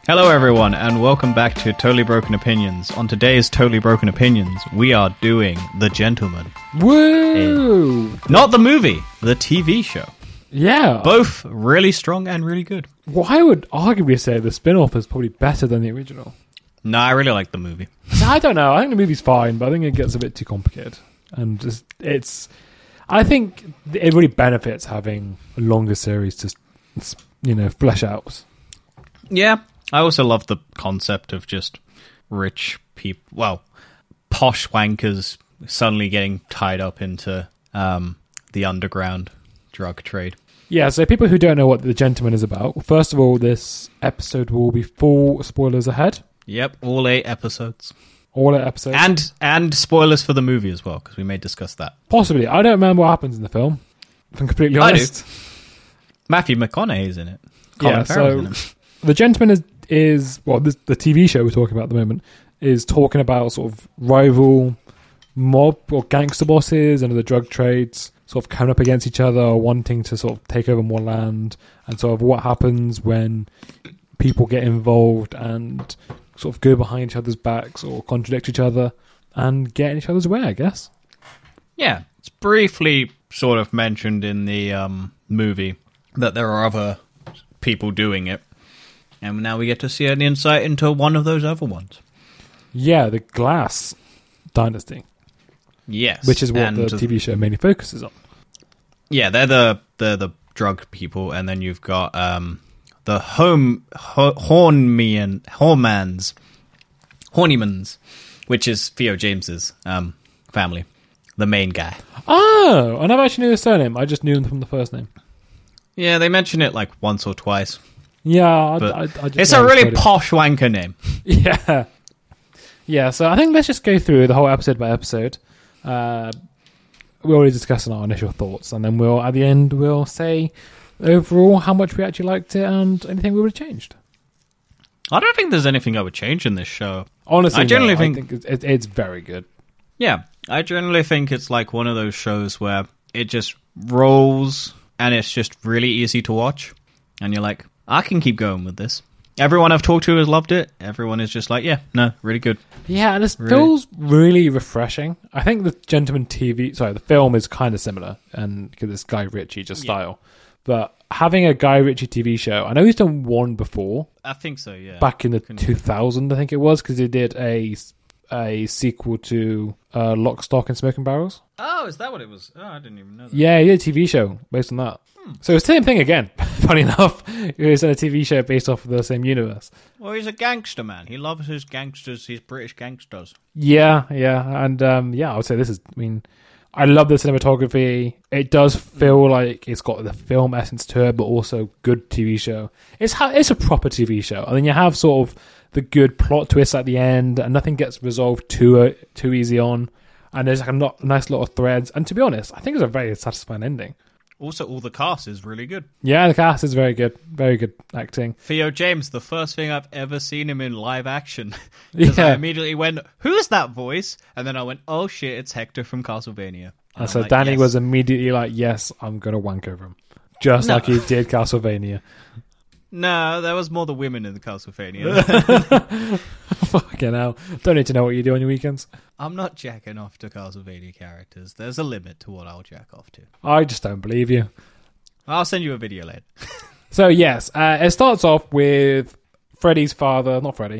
Hello everyone, and welcome back to Totally Broken Opinions. On today's Totally Broken Opinions, we are doing The Gentleman. Woo! Not the movie, the TV show. Yeah. Both really strong and really good. Well, I would arguably say the spin-off is probably better than the original. No, I really like the movie. So I don't know. I think the movie's fine, but I think it gets a bit too complicated. And I think it really benefits having a longer series to, flesh out. Yeah, I also love the concept of just rich people, well, posh wankers suddenly getting tied up into the underground drug trade. Yeah, so people who don't know what The Gentleman is about, first of all, this episode will be full spoilers ahead. Yep, all 8 episodes. All 8 episodes. And spoilers for the movie as well, because we may discuss that. Possibly. I don't remember what happens in the film, if I'm completely honest. I do. Matthew McConaughey's in it. Colin Farrell's in it. The Gentleman is the TV show we're talking about at the moment is talking about sort of rival mob or gangster bosses and the drug trades sort of coming up against each other or wanting to sort of take over more land, and sort of what happens when people get involved and sort of go behind each other's backs or contradict each other and get in each other's way, I guess. Yeah, it's briefly sort of mentioned in the movie that there are other people doing it. And now we get to see an insight into one of those other ones. Yeah, the Glass Dynasty. Yes. Which is what the TV show mainly focuses on. Yeah, they're the drug people, and then you've got the Hornimans, which is Theo James's family, the main guy. Oh, I never actually knew the surname. I just knew him from the first name. Yeah, they mention it like once or twice. Yeah, I just it's a really posh wanker name. Yeah. Yeah, so I think let's just go through the whole episode by episode. We're already discussing our initial thoughts, and then at the end, we'll say overall how much we actually liked it and anything we would have changed. I don't think there's anything I would change in this show. Honestly, I generally I think it's very good. Yeah, I generally think it's like one of those shows where it just rolls and it's just really easy to watch, and you're like, I can keep going with this. Everyone I've talked to has loved it. Everyone is just like, yeah, no, really good. Yeah, and it feels really refreshing. I think the the film is kind of similar, and because it's Guy Ritchie style. But having a Guy Ritchie TV show, I know he's done one before. I think so, yeah. Back in the 2000, I think it was, because he did a sequel to Lock, Stock and Smoking Barrels. Oh, is that what it was? Oh, I didn't even know that. Yeah, he did a TV show based on that. So it's the same thing again, funny enough. He was in a TV show based off of the same universe. Well, he's a gangster, man. He loves his gangsters, his British gangsters. Yeah. And I would say I love the cinematography. It does feel like it's got the film essence to it, but also good TV show. It's a proper TV show. And then you have sort of the good plot twist at the end, and nothing gets resolved too easy on. And there's like a nice lot of threads. And to be honest, I think it's a very satisfying ending. Also, all the cast is really good. Yeah, the cast is very good. Very good acting. Theo James, the first thing I've ever seen him in live action. Because I immediately went, who's that voice? And then I went, oh shit, it's Hector from Castlevania. And so Danny was immediately like, yes, I'm going to wank over him. Just like he did Castlevania. No, there was more the women in the Castlevania. Fucking hell. Don't need to know what you do on your weekends. I'm not jacking off to Castlevania characters. There's a limit to what I'll jack off to. I just don't believe you. I'll send you a video later. So, yes, it starts off with Eddie's father.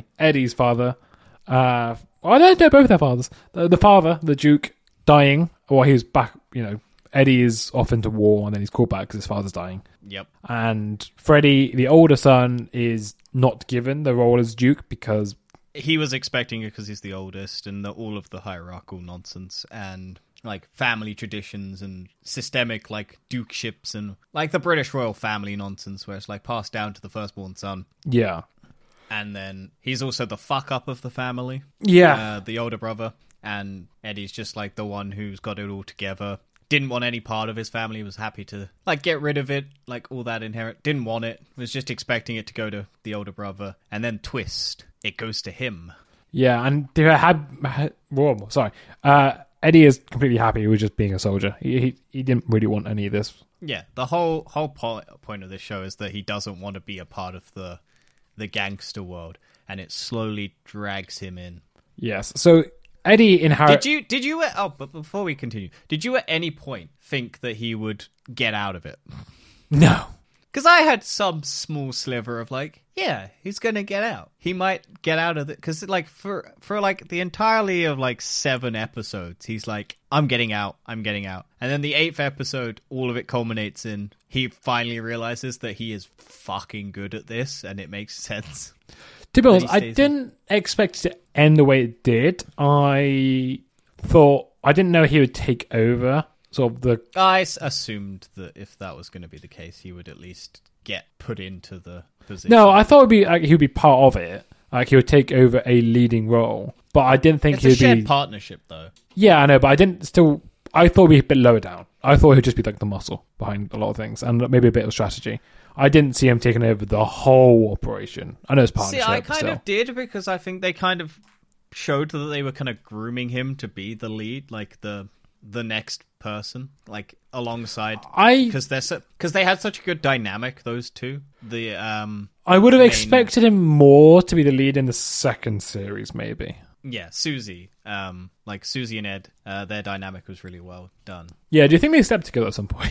I don't know both their fathers. The father, the Duke, dying. Well, he was back, Eddie is off into war, and then he's called back because his father's dying. Yep. And Freddie, the older son, is not given the role as Duke because he was expecting it because he's the oldest, and all of the hierarchical nonsense and like family traditions and systemic like dukeships and like the British royal family nonsense where it's like passed down to the firstborn son. Yeah. And then he's also the fuck up of the family. Yeah. The older brother. And Eddie's just like the one who's got it all together. Didn't want any part of his family. Was happy to like get rid of it. Like all that inherit. Didn't want it. Was just expecting it to go to the older brother. And then twist. It goes to him. Yeah. And Eddie is completely happy with just being a soldier. He didn't really want any of this. Yeah. The whole point of this show is that he doesn't want to be a part of the the gangster world, and it slowly drags him in. Yes. So Eddie inherits. Did you? Oh, but before we continue, did you at any point think that he would get out of it? No. Because I had some small sliver of like, yeah, he's gonna get out. He might get out of it. Because like for like the entirety of like 7 episodes, he's like, I'm getting out. And then the 8th episode, all of it culminates in he finally realizes that he is fucking good at this, and it makes sense. To be honest, I didn't expect it to end the way it did. I didn't know he would take over. I assumed that if that was going to be the case, he would at least get put into the position. No, I thought he would be part of it. Like he would take over a leading role, but I didn't think it's a shared partnership, though. Yeah, I know, but I thought he'd be a bit lower down. I thought he'd just be like the muscle behind a lot of things, and maybe a bit of strategy. I didn't see him taking over the whole operation. I know it's partnership. See, I kind of did, because I think they kind of showed that they were kind of grooming him to be the lead, like the next person, like alongside, because they had such a good dynamic, those two. I would have expected him more to be the lead in the second series, maybe. Yeah, Susie, like Susie and Ed, their dynamic was really well done. Yeah, do you think they slept together at some point?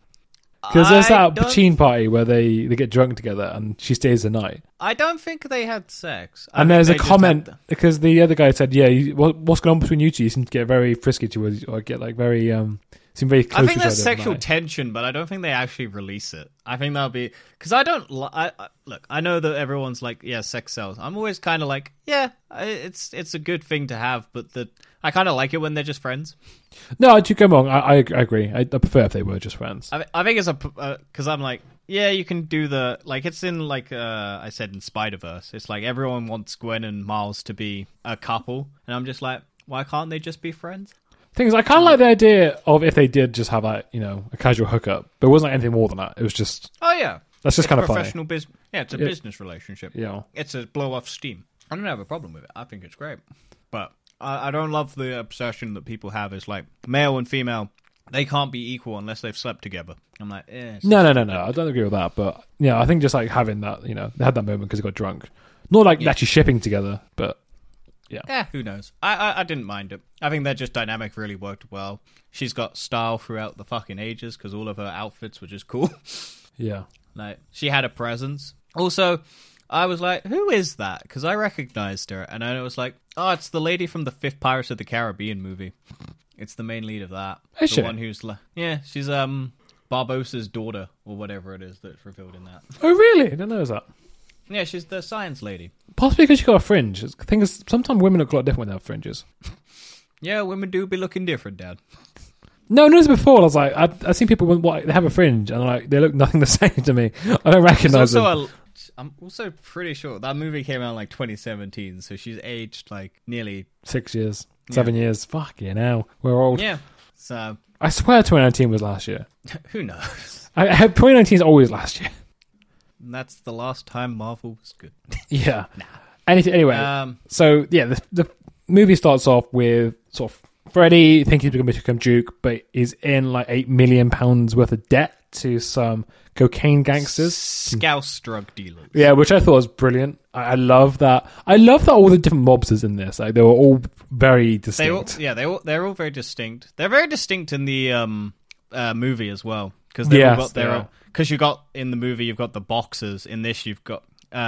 Because there's that poutine party where they get drunk together and she stays the night. I don't think they had sex. And there's a comment, because the other guy said, yeah, what's going on between you two? You seem to get very frisky towards, or get like very, seem very close to each other. I think there's sexual tension, but I don't think they actually release it. I think that'll be, because I don't, look, I know that everyone's like, yeah, sex sells. I'm always kind of like, yeah, it's a good thing to have, but I kind of like it when they're just friends. No, I do go wrong. I agree. I prefer if they were just friends. I think it's because I'm like, yeah, you can do it's in like I said in Spider-Verse. It's like everyone wants Gwen and Miles to be a couple, and I'm just like, why can't they just be friends? Thing is, I kind of like the idea of if they did just have a casual hookup, but it wasn't anything more than that. It was just, oh yeah, that's just kind of professional funny. business. Yeah, it's a business relationship. Yeah, it's a blow off steam. I don't have a problem with it. I think it's great, but I don't love the obsession that people have. Is like male and female, they can't be equal unless they've slept together. I'm like, no. I don't agree with that. But yeah, I think just like having that, they had that moment because they got drunk. Not like actually shipping together, but yeah. Yeah, who knows? I didn't mind it. I think their just dynamic really worked well. She's got style throughout the fucking ages because all of her outfits were just cool. Yeah. Like, she had a presence. Also, I was like, who is that? Because I recognized her, and I was like, oh, it's the lady from the 5th Pirates of the Caribbean movie. It's the main lead of that. Is she? The one who's she's Barbossa's daughter, or whatever it is that's revealed in that. Oh, really? I didn't know that. Yeah, she's the science lady. Possibly because she got a fringe. The thing is, sometimes women look a lot different when they have fringes. Yeah, women do be looking different, Dad. No, I noticed before. I was like, I've seen people they have a fringe, and like they look nothing the same to me. I don't recognize them. I'm also pretty sure that movie came out in like 2017, so she's aged like nearly 6 years, 7 years. Fuck yeah, now we're old. Yeah. So I swear 2019 was last year. Who knows? 2019 is always last year. And that's the last time Marvel was good. Yeah. Nah. Anyway, so yeah, the movie starts off with sort of Freddy thinking he's going to become Duke, but is in like £8 million worth of debt to some cocaine gangsters, Scouse drug dealers. Yeah, which I thought was brilliant. I love that. I love that all the different mobsters in this, like they were all very distinct. They're all very distinct. They're very distinct in the movie as well, because they've all got their own. Because you got in the movie, you've got the boxers. In this, you've got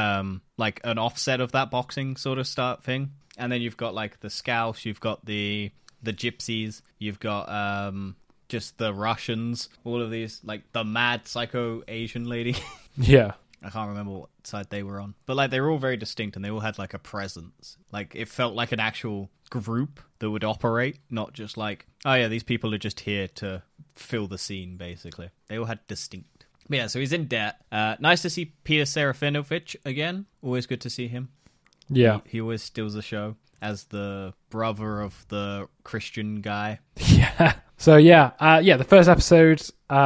like an offset of that boxing sort of start thing, and then you've got like the Scouse, you've got the gypsies, you've got just the Russians, all of these, like the mad psycho Asian lady. Yeah. I can't remember what side they were on. But like they were all very distinct and they all had like a presence. Like it felt like an actual group that would operate, not just like, oh yeah, these people are just here to fill the scene, basically. They all had distinct. But yeah, so he's in debt. Nice to see Peter Serafinovich again. Always good to see him. Yeah. He always steals the show as the brother of the Christian guy. Yeah. So the first episode,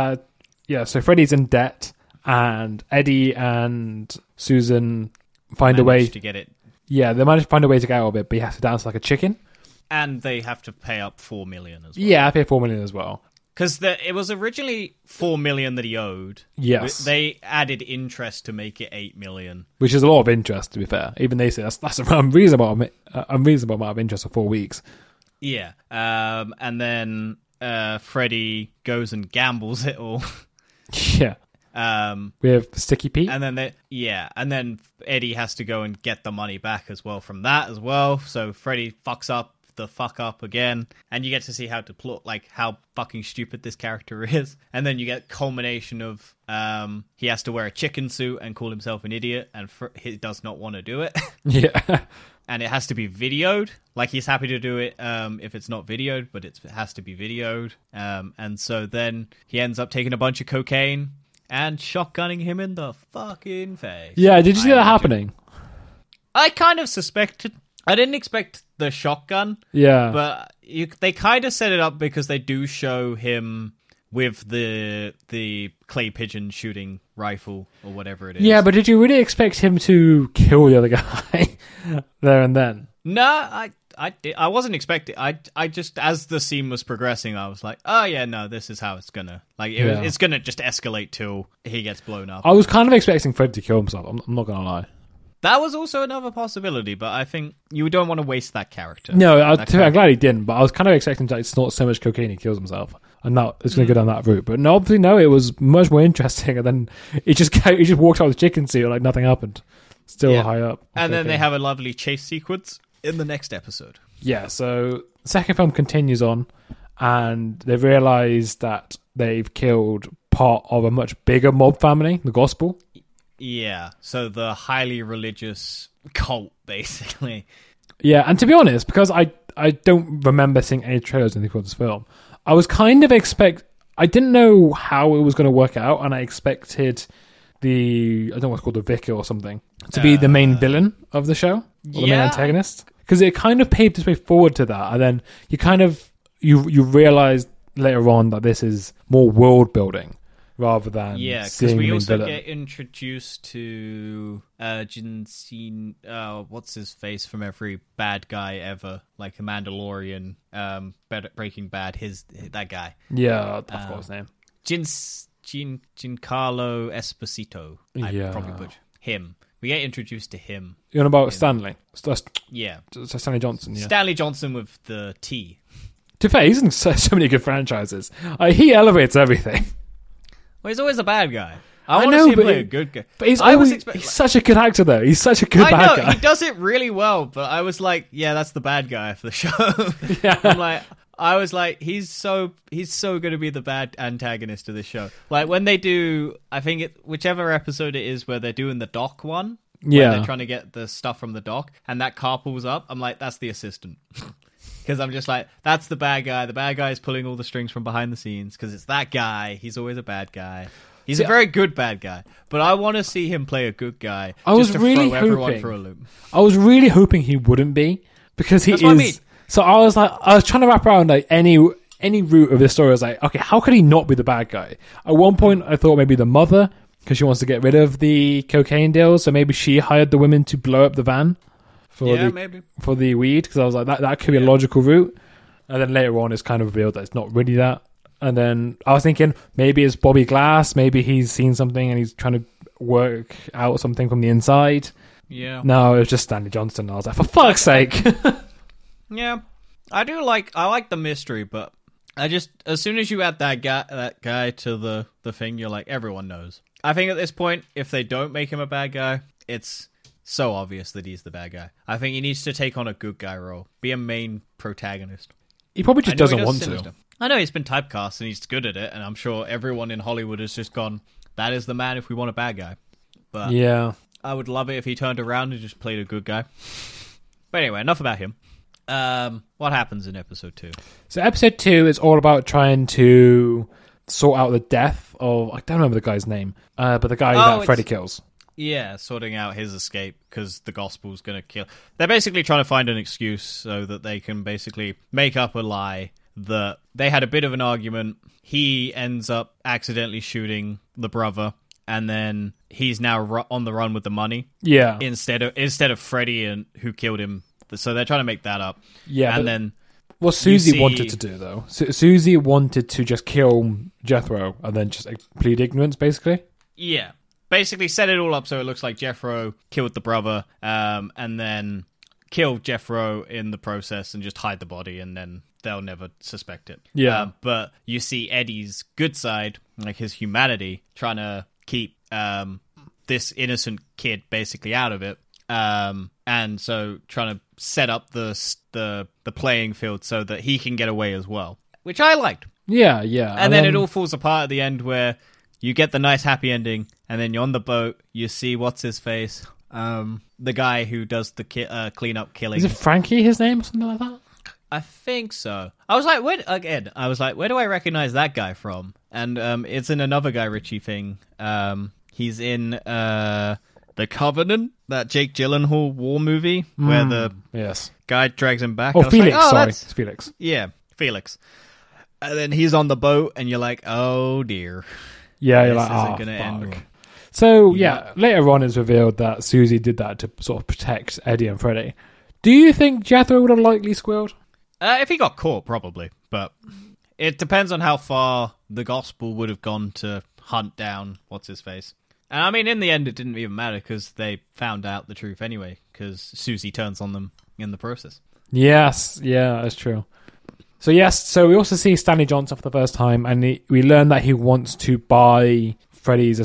so Freddy's in debt, and Eddie and Susan find a way to get it. Yeah, they manage to find a way to get out of it, but he has to dance like a chicken. And they have to pay up $4 million as well. Yeah, I pay $4 million as well. Because it was originally $4 million that he owed. Yes. They added interest to make it $8 million. Which is a lot of interest, to be fair. Even they say that's an unreasonable amount of interest for 4 weeks. Yeah. And then Freddy goes and gambles it all. Yeah. We have Sticky Pete. And then and then Eddie has to go and get the money back as well from that as well. So Freddy fucks up again, and you get to see how how fucking stupid this character is. And then you get culmination of he has to wear a chicken suit and call himself an idiot, and he does not want to do it. Yeah. And it has to be videoed. Like, he's happy to do it if it's not videoed, but it has to be videoed. And so then he ends up taking a bunch of cocaine and shotgunning him in the fucking face. Yeah, did you see that happening? I kind of suspected. I didn't expect the shotgun. Yeah. But they kind of set it up because they do show him with the clay pigeon shooting rifle or whatever it is. Yeah, but did you really expect him to kill the other guy there and then? No, I wasn't expecting. I just, as the scene was progressing, I was like, oh yeah, no, this is how it's gonna it's gonna just escalate till he gets blown up. I was kind of expecting Fred to kill himself. I'm not gonna lie. That was also another possibility, but I think you don't want to waste that character. No, I'm glad he didn't, but I was kind of expecting to snort so much cocaine he kills himself. And now it's going to go down that route. But no, obviously, no, it was much more interesting. And then he just walked out with the chicken suit like nothing happened. Still high up. And then they have a lovely chase sequence in the next episode. Yeah, so the second film continues on, and they realise that they've killed part of a much bigger mob family, the Gospel. Yeah, so the highly religious cult, basically. Yeah, and to be honest, because I don't remember seeing any trailers or anything for this film, I was kind of I didn't know how it was going to work out, and I expected I don't know what's called, the vicar or something, to be the main villain of the show, or the main antagonist. Because it kind of paved its way forward to that, and then you kind of, you realise later on that this is more world building rather than because we also get introduced to Jin, what's his face from every bad guy ever, like a Mandalorian, Breaking Bad, that guy. Yeah, I forgot his name. Giancarlo Esposito. I probably butchered him. We get introduced to him. You know about Stanley? Yeah. Stanley Johnson, yeah. Stanley Johnson with the T. To be fair, he's in so many good franchises. He elevates everything. Well, he's always a bad guy. I want to see him play a good guy. But he's such a good actor, though. He's such a good bad guy. He does it really well, but I was like, yeah, that's the bad guy for the show. Yeah. I was like, he's so going to be the bad antagonist of this show. Like, when they do, I think whichever episode it is where they're doing the dock one, where they're trying to get the stuff from the dock, and that car pulls up, I'm like, that's the assistant. Because I'm just like, that's the bad guy. The bad guy is pulling all the strings from behind the scenes, because it's that guy. He's always a bad guy. He's a very good bad guy, but I want to see him play a good guy. I was really throw everyone for a loop. I was really hoping he wouldn't be, because That's what I mean. So I was trying to wrap around like any route of this story. I was like, okay, how could he not be the bad guy? At one point, I thought maybe the mother, because she wants to get rid of the cocaine deal, so maybe she hired the women to blow up the van for the weed. Because I was like, that could be a logical route. And then later on, it's kind of revealed that it's not really that. And then I was thinking maybe it's Bobby Glass. Maybe he's seen something and he's trying to work out something from the inside. Yeah. No, it was just Stanley Johnson. I was like, for fuck's sake. Yeah, I like the mystery, but as soon as you add that guy to the thing, you're like, everyone knows. I think at this point, if they don't make him a bad guy, it's so obvious that he's the bad guy. I think he needs to take on a good guy role, be a main protagonist. He probably just doesn't want to. I know he's been typecast and he's good at it, and I'm sure everyone in Hollywood has just gone, that is the man if we want a bad guy. But yeah, I would love it if he turned around and just played a good guy. But anyway, enough about him. What happens in episode 2? So episode 2 is all about trying to sort out the death of, I don't remember the guy's name, but the guy that Freddy kills. Yeah, sorting out his escape because the Gospel's going to kill. They're basically trying to find an excuse so that they can basically make up a lie that they had a bit of an argument. He ends up accidentally shooting the brother, and then he's now on the run with the money. Yeah, instead of Freddy who killed him. So they're trying to make that up. Yeah, and then What Susie wanted to do, though. Susie wanted to just kill Jethro and then just plead ignorance, basically. Yeah. Basically set it all up so it looks like Jethro killed the brother, and then killed Jethro in the process and just hide the body, and then they'll never suspect it. Yeah. But you see Eddie's good side, like his humanity, trying to keep this innocent kid basically out of it. And so trying to set up the playing field so that he can get away as well, which I liked. Yeah. And then it all falls apart at the end where you get the nice happy ending, and then you're on the boat, you see what's his face, the guy who does the cleanup killing. Is it Frankie, his name, or something like that? I think so. I was like, where do I recognize that guy from? And it's in another Guy Ritchie thing. He's in The Covenant, that Jake Gyllenhaal war movie, where the guy drags him back. Felix, sorry. It's Felix. Yeah, Felix. And then he's on the boat, and you're like, oh dear. Yeah, you're this like, isn't going to end well. So, later on it's revealed that Susie did that to sort of protect Eddie and Freddy. Do you think Jethro would have likely squealed? If he got caught, probably. But it depends on how far the gospel would have gone to hunt down what's-his-face. And I mean, in the end, it didn't even matter because they found out the truth anyway, because Susie turns on them in the process. Yes, yeah, that's true. So we also see Stanley Johnson for the first time, and we learn that he wants to buy Eddie's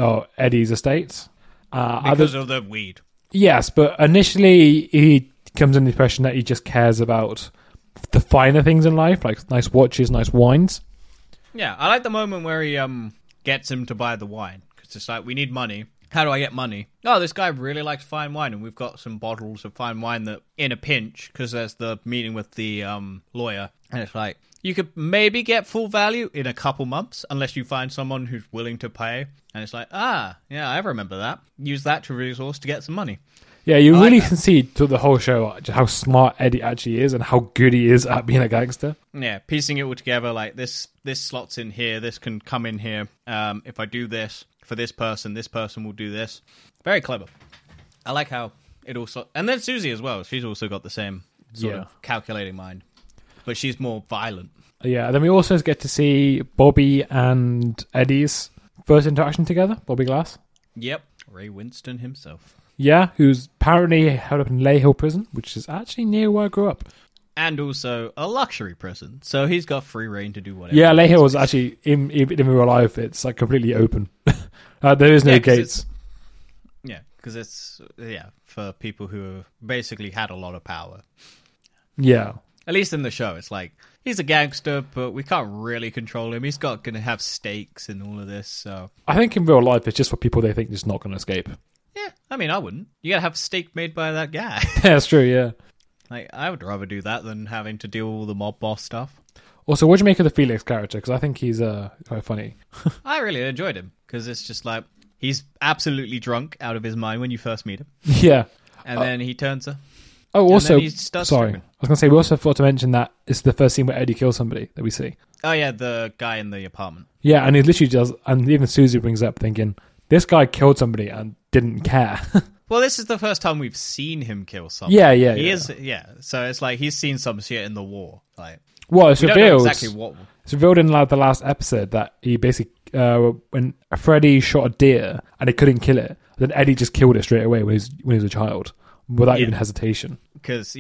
estate. Because of the weed. Yes, but initially he comes in the impression that he just cares about the finer things in life, like nice watches, nice wines. Yeah, I like the moment where he gets him to buy the wine. Because it's like, we need money. How do I get money? Oh, this guy really likes fine wine, and we've got some bottles of fine wine that, in a pinch, because there's the meeting with the lawyer, and it's like, you could maybe get full value in a couple months, unless you find someone who's willing to pay. And it's like, yeah, I remember that. Use that to resource to get some money. Yeah, you really can see through the whole show how smart Eddie actually is and how good he is at being a gangster. Yeah, piecing it all together, like this slots in here, this can come in here. If I do this for this person will do this. Very clever. I like how it also... And then Susie as well. She's also got the same sort of calculating mind. But she's more violent. Yeah, then we also get to see Bobby and Eddie's first interaction together, Bobby Glass. Yep, Ray Winston himself. Yeah, who's apparently held up in Lay Hill Prison, which is actually near where I grew up. And also a luxury prison, so he's got free reign to do whatever. Yeah, Lay Hill is actually, in real life, it's like completely open. There is no gates. Because it's for people who basically had a lot of power. Yeah. At least in the show, it's like, he's a gangster, but we can't really control him. He's going to have stakes and all of this, so... I think in real life, it's just for people they think is not going to escape. Yeah, I mean, I wouldn't. You gotta have a stake made by that guy. Yeah, that's true, yeah. Like, I would rather do that than having to deal with all the mob boss stuff. Also, what do you make of the Felix character? Because I think he's quite funny. I really enjoyed him, because it's just like, he's absolutely drunk out of his mind when you first meet him. Yeah. And then he turns her. Oh, also, sorry, I was going to say, we also forgot to mention that it's the first scene where Eddie kills somebody that we see. Oh, yeah, the guy in the apartment. Yeah, and he literally does, and even Susie brings up thinking, this guy killed somebody and didn't care. Well, this is the first time we've seen him kill someone. Yeah. So it's like he's seen some shit in the war. Like, well, it's revealed. Exactly what. It's revealed in the last episode that he basically, when Freddy shot a deer and he couldn't kill it, then Eddie just killed it straight away when he was a child, without even hesitation. Because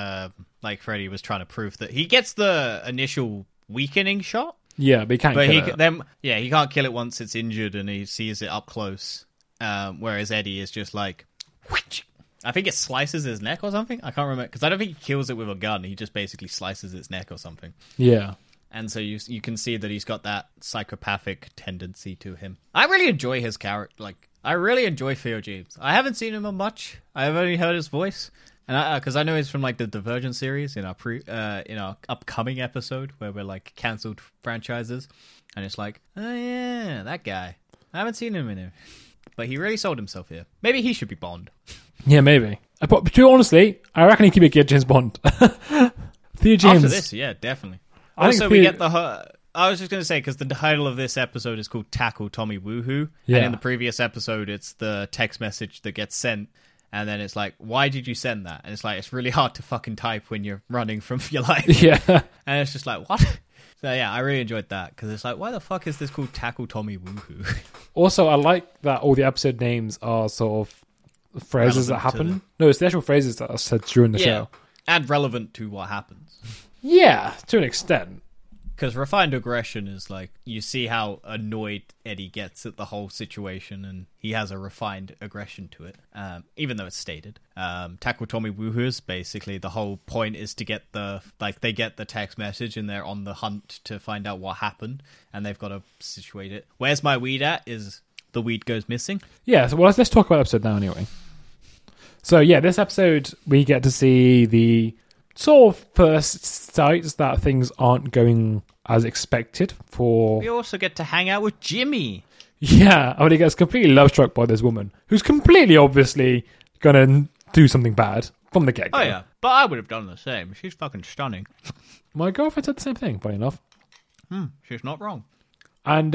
like Freddy was trying to prove that he gets the initial weakening shot. Yeah, but he can't kill it. He can't kill it once it's injured and he sees it up close. Whereas Eddie is just like, I think it slices his neck or something. I can't remember, because I don't think he kills it with a gun. He just basically slices its neck or something. Yeah. And so you can see that he's got that psychopathic tendency to him. I really enjoy his character. Like, I really enjoy Theo James. I haven't seen him much. I've only heard his voice. And because I know he's from like the Divergent series in our upcoming episode where we're like cancelled franchises, and it's like, oh yeah, that guy. I haven't seen him in it, but he really sold himself here. Maybe he should be Bond. Yeah, maybe. But honestly, I reckon he could be James Bond. Theo James. After this, yeah, definitely. Also, we get the. I was just going to say, because the title of this episode is called Tackle Tommy Woohoo, and in the previous episode, it's the text message that gets sent. And then it's like, why did you send that? And it's like, it's really hard to fucking type when you're running from your life. Yeah. And it's just like, what? So yeah, I really enjoyed that because it's like, why the fuck is this called Tackle Tommy Woohoo? Also, I like that all the episode names are sort of phrases that Relevant to happen. No, it's the actual phrases that are said during the show. And relevant to what happens. Yeah, to an extent. Because refined aggression is like, you see how annoyed Eddie gets at the whole situation, and he has a refined aggression to it, even though it's stated. Tackle Tommy Woohoo's basically the whole point is to get they get the text message and they're on the hunt to find out what happened, and they've got to situate it. Where's my weed at is the weed goes missing. Yeah, so let's talk about the episode now anyway. So yeah, this episode we get to see the sort of first sights that things aren't going as expected for... We also get to hang out with Jimmy. Yeah, I mean, he gets completely love-struck by this woman, who's completely obviously going to do something bad from the get-go. Oh yeah, but I would have done the same. She's fucking stunning. My girlfriend said the same thing, funny enough. She's not wrong. And,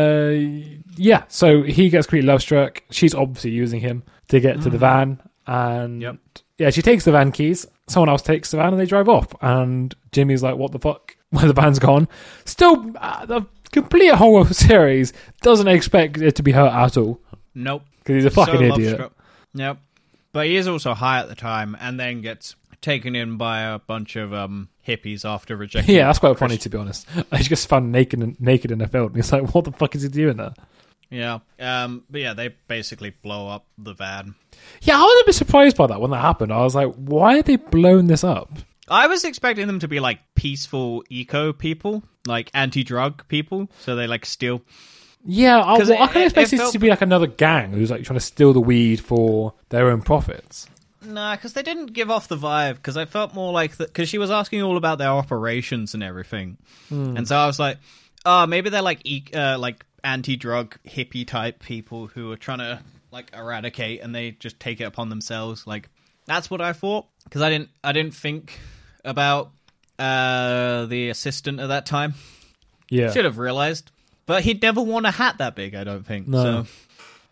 yeah, so he gets completely love-struck. She's obviously using him to get to the van. And, yeah, she takes the van keys. Someone else takes the van and they drive off. And Jimmy's like, what the fuck? When the van's gone. Still, the complete whole series doesn't expect it to be her at all. Nope. Because he's a fucking idiot. Love-struck. Yep. But he is also high at the time and then gets taken in by a bunch of hippies after rejecting. Yeah, that's quite funny, to be honest. He just found naked in a field. And he's like, what the fuck is he doing there? Yeah. But yeah, they basically blow up the van. Yeah, I was a bit surprised by that when that happened. I was like, why are they blowing this up? I was expecting them to be like peaceful eco people, like anti-drug people. So they like steal. Yeah, I kind of expected felt... it to be like another gang who's like trying to steal the weed for their own profits. Nah, because they didn't give off the vibe. Because I felt more like that. Because she was asking all about their operations and everything, and so I was like, oh, maybe they're like anti-drug hippie type people who are trying to like eradicate, and they just take it upon themselves. Like that's what I thought. Because I didn't think about the assistant at that time. Yeah, should have realized, but he'd never worn a hat that big. I don't think. No. So.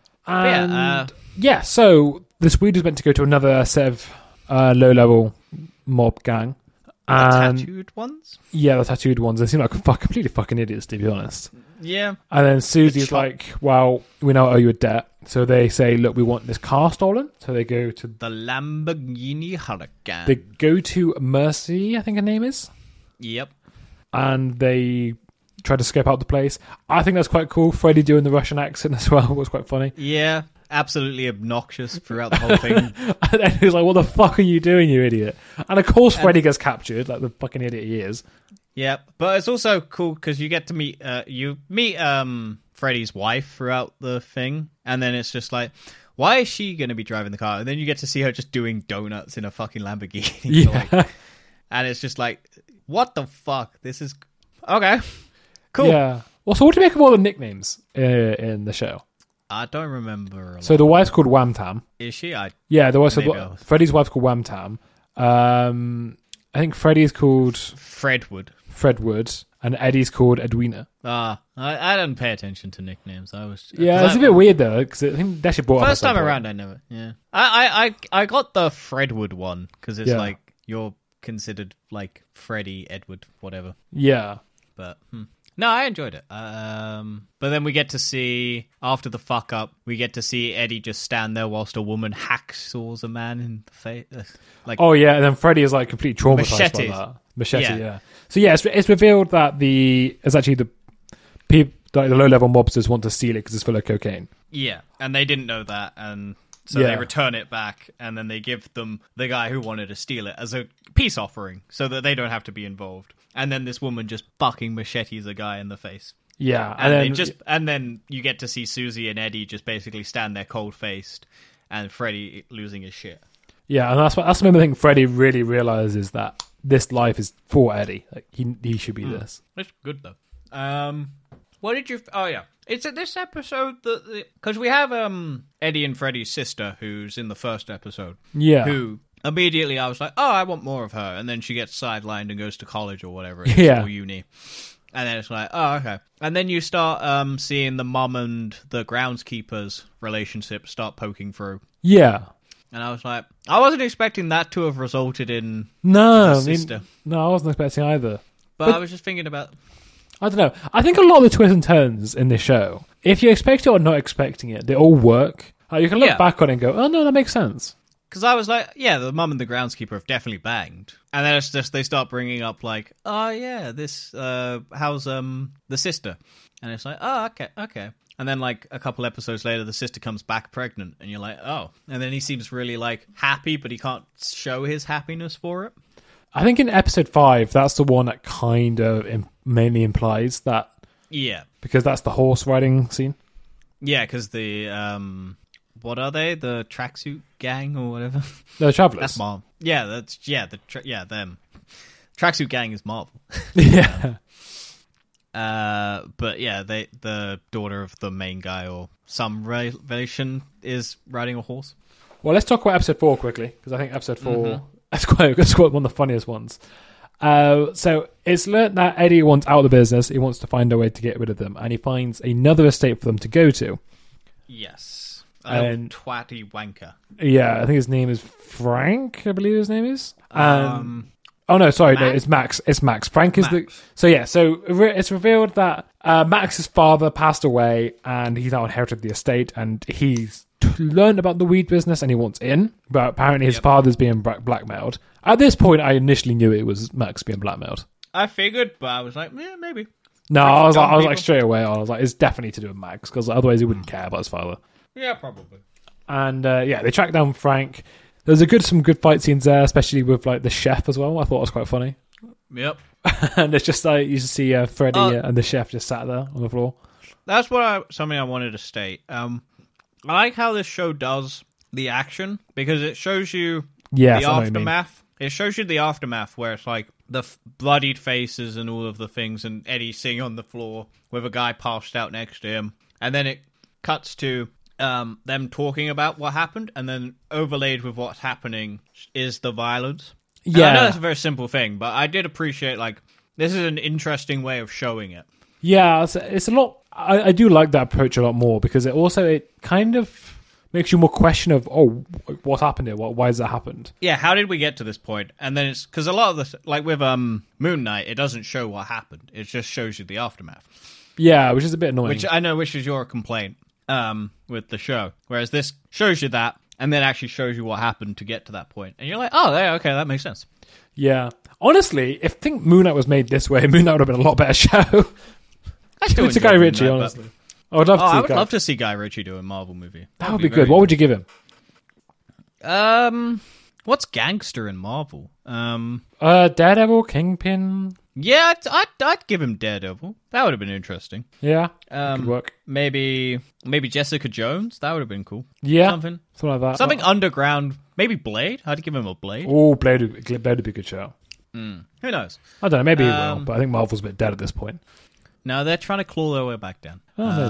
And so this weed is meant to go to another set of low-level mob gang. The tattooed ones? Yeah, the tattooed ones. They seem like completely fucking idiots, to be honest. Yeah. And then Susie's like, well, we now owe you a debt. So they say, look, we want this car stolen. So they go to... The Lamborghini Huracan. They go to Mercy, I think her name is. Yep. And they try to escape out the place. I think that's quite cool. Freddie doing the Russian accent as well was quite funny. Yeah. Absolutely obnoxious throughout the whole thing. And then he was like, what the fuck are you doing, you idiot? And of course Freddie gets captured, like the fucking idiot he is. Yeah, but it's also cool because you get to meet Freddie's wife throughout the thing, and then it's just like, why is she going to be driving the car? And then you get to see her just doing donuts in a fucking Lamborghini. Yeah. And it's just like, what the fuck? This is... Okay, cool. Yeah. Well, so what do you make of all the nicknames in the show? I don't remember. So the wife's called Wham Tam. Is she? Yeah, the wife. Freddie's wife's called Wham Tam. I think Freddie's called Fredwood, and Eddie's called Edwina. I didn't pay attention to nicknames. It's a bit weird though, because I think they actually brought first time around. I never. Yeah, I got the Fredwood one because it's like you're considered like Freddie, Edward, whatever. Yeah, but. No, I enjoyed it. But then we get to see, after the fuck up, we get to see Eddie just stand there whilst a woman hacksaws a man in the face. Oh, yeah, and then Freddie is like completely traumatized by that. Machete, yeah. So, yeah, it's revealed that it's actually the people, like the low-level mobsters want to steal it because it's full of cocaine. Yeah, and they didn't know that, and so they return it back, and then they give them the guy who wanted to steal it as a peace offering so that they don't have to be involved. And then this woman just fucking machetes a guy in the face. Yeah, and then you get to see Susie and Eddie just basically stand there cold-faced, and Freddie losing his shit. Yeah, and that's the moment I think Freddie really realizes that this life is for Eddie. Like he should be this. That's good though. What did you? Oh yeah, it's at this episode that because we have Eddie and Freddie's sister who's in the first episode. Yeah, who. Immediately, I was like, oh, I want more of her. And then she gets sidelined and goes to college or whatever. Or uni. And then it's like, oh, okay. And then you start seeing the mum and the groundskeeper's relationship start poking through. Yeah. And I was like, I wasn't expecting that to have resulted in No, his sister. no, I wasn't expecting either. But I was just thinking about... I don't know. I think a lot of the twists and turns in this show, if you expect it or not expecting it, they all work. You can look back on it and go, oh no, that makes sense. Because I was like, yeah, the mum and the groundskeeper have definitely banged. And then it's just, they start bringing up like, oh yeah, this, how's, the sister? And it's like, oh, okay. And then like a couple episodes later, the sister comes back pregnant and you're like, oh. And then he seems really like happy, but he can't show his happiness for it. I think in episode 5, that's the one that kind of mainly implies that. Yeah. Because that's the horse riding scene. Yeah, because the, what are they? The tracksuit gang or whatever? The Travelers. That's Marvel. Yeah, them. Tracksuit gang is Marvel. Yeah. But yeah, the daughter of the main guy or some relation is riding a horse. Well, let's talk about episode 4 quickly, because I think episode 4... That's quite one of the funniest ones. So it's learnt that Eddie wants out of the business. He wants to find a way to get rid of them, and he finds another estate for them to go to. Yes, And twatty wanker. Yeah, I think his name is Frank. I believe his name is. Oh no, sorry, Max? no, it's Max. It's Max. Frank is Max. So it's revealed that Max's father passed away, and he's now inherited the estate, and he's learned about the weed business, and he wants in. But apparently, his father's being blackmailed. At this point, I initially knew it was Max being blackmailed. I figured, but I was like, yeah, maybe. No, I was like straight away. I was like, it's definitely to do with Max, because otherwise he wouldn't care about his father. Yeah, probably. And they track down Frank. There's some good fight scenes there, especially with like the chef as well. I thought it was quite funny. Yep. And it's just like you just see Freddy and the chef just sat there on the floor. That's something I wanted to state. I like how this show does the action because it shows you the aftermath. It shows you the aftermath where it's like the bloodied faces and all of the things, and Eddie sitting on the floor with a guy passed out next to him, and then it cuts to them talking about what happened, and then overlaid with what's happening is the violence. Yeah, and I know that's a very simple thing, but I did appreciate this is an interesting way of showing it. Yeah, it's a lot. I do like that approach a lot more because it kind of makes you more question of what happened here? Why has that happened? Yeah, how did we get to this point? And then it's because a lot of this, like with Moon Knight, it doesn't show what happened. It just shows you the aftermath. Yeah, which is a bit annoying. Which is your complaint with the show. Whereas this shows you that, and then actually shows you what happened to get to that point. And you're like, oh, yeah, okay, that makes sense. Yeah. Honestly, if Moon Knight was made this way, Moon Knight would have been a lot better show. Give it to Guy Ritchie, honestly. I would love to see Guy Ritchie do a Marvel movie. That would be good. What would you give him? What's gangster in Marvel? Daredevil, Kingpin. Yeah, I'd give him Daredevil. That would have been interesting. Yeah, could work. Maybe Jessica Jones. That would have been cool. Yeah, something like that. Something underground. Maybe Blade. I'd give him a Blade. Oh, Blade would be a good show. Who knows? I don't know. Maybe he will, but I think Marvel's a bit dead at this point. No, they're trying to claw their way back down.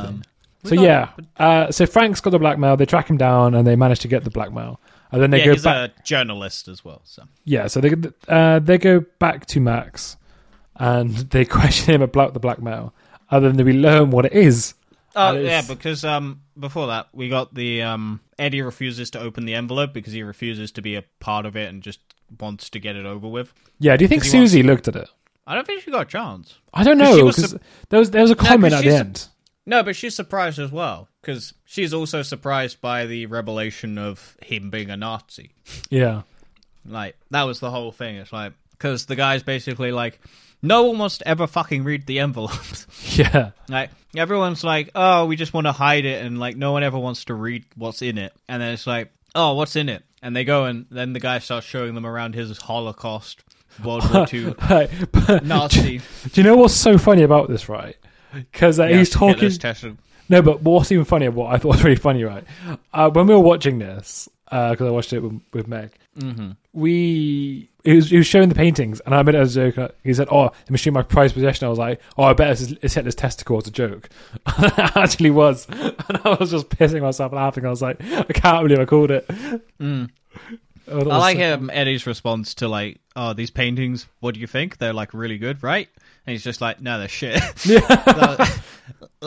So Frank's got the blackmail. They track him down, and they manage to get the blackmail. And then he's a journalist as well. So so they go back to Max, and they question him about the blackmail. And then we learn what it is. Oh yeah, because before that we got the Eddie refuses to open the envelope because he refuses to be a part of it and just wants to get it over with. Yeah, do you think Susie looked at it? I don't think she got a chance. I don't know, because there was a comment at the end. No, but she's surprised as well, because she's also surprised by the revelation of him being a Nazi. Yeah. Like, that was the whole thing. It's like, because the guy's basically like, no one wants to ever fucking read the envelopes. Yeah. Like, everyone's like, oh, we just want to hide it, and like, no one ever wants to read what's in it. And then it's like, oh, what's in it? And they go, and then the guy starts showing them around his Holocaust World War II Nazi. Do you know what's so funny about this, right? Because he's talking. No, but what's even funnier, what I thought was really funny, right? When we were watching this, because I watched it with Meg, he was showing the paintings, and I made it as a joke. He said, "Oh, I'm showing my prized possession." I was like, "Oh, I bet it's Hitler's testicle as a joke." And it actually was, and I was just pissing myself laughing. I was like, "I can't believe I called it." I like Eddie's response to like, oh, these paintings, what do you think? They're like really good, right? And he's just like, no, they're shit. Yeah.